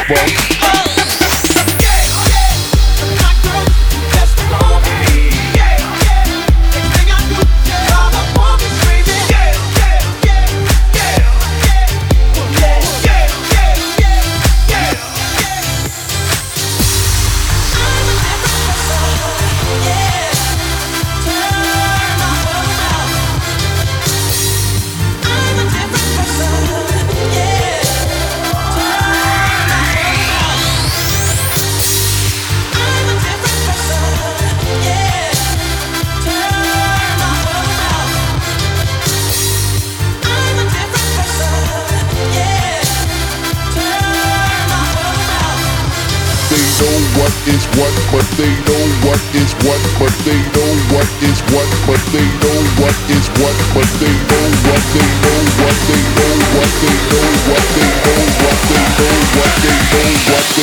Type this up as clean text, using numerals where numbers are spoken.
What is what, but they know what is what, but they know what is what, but they know what is what, but they know what they know what they know what they know what they know what they know what they know what